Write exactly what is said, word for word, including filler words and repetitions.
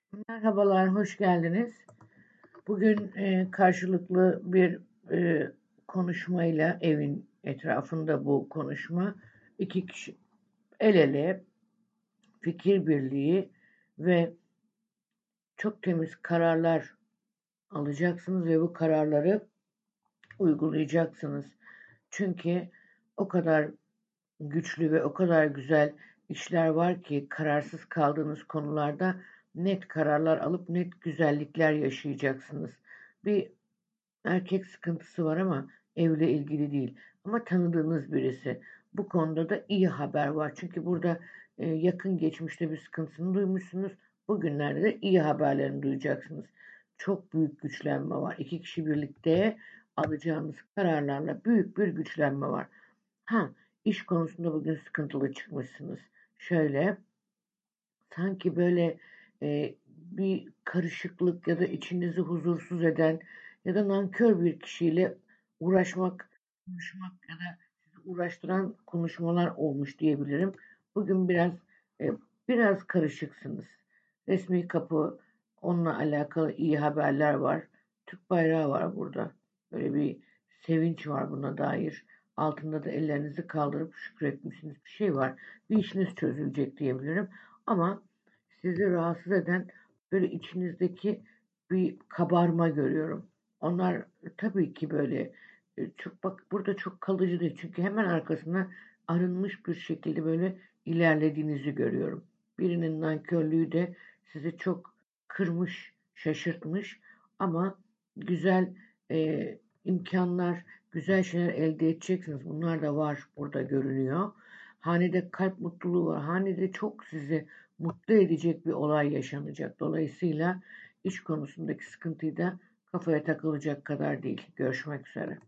Merhabalar, hoş geldiniz. Bugün e, karşılıklı bir e, konuşmayla evin etrafında bu konuşma iki kişi el ele fikir birliği ve çok temiz kararlar alacaksınız ve bu kararları uygulayacaksınız. Çünkü o kadar güçlü ve o kadar güzel işler var ki kararsız kaldığınız konularda net kararlar alıp net güzellikler yaşayacaksınız. Bir erkek sıkıntısı var ama evle ilgili değil. Ama tanıdığınız birisi. Bu konuda da iyi haber var. Çünkü burada e, yakın geçmişte bir sıkıntısını duymuşsunuz. Bugünlerde de iyi haberlerini duyacaksınız. Çok büyük güçlenme var. İki kişi birlikte alacağınız kararlarla büyük bir güçlenme var. Ha, iş konusunda bugün sıkıntılı çıkmışsınız. Şöyle, sanki böyle e, bir karışıklık ya da içinizi huzursuz eden ya da nankör bir kişiyle uğraşmak, konuşmak ya da sizi uğraştıran konuşmalar olmuş diyebilirim. Bugün biraz e, biraz karışıksınız. Resmi kapı, onunla alakalı iyi haberler var. Türk bayrağı var burada. Böyle bir sevinç var buna dair. Altında da ellerinizi kaldırıp şükretmişsiniz bir şey var. Bir işiniz çözülecek diyebilirim. Ama sizi rahatsız eden böyle içinizdeki bir kabarma görüyorum. Onlar tabii ki böyle e, çok bak burada çok kalıcı değil. Çünkü hemen arkasına arınmış bir şekilde böyle ilerlediğinizi görüyorum. Birinin nankörlüğü de sizi çok kırmış, şaşırtmış ama güzel e, imkanlar, güzel şeyler elde edeceksiniz. Bunlar da var burada görünüyor. Hanede kalp mutluluğu var. Hanede çok sizi mutlu edecek bir olay yaşanacak. Dolayısıyla iş konusundaki sıkıntıyı da kafaya takılacak kadar değil. Görüşmek üzere.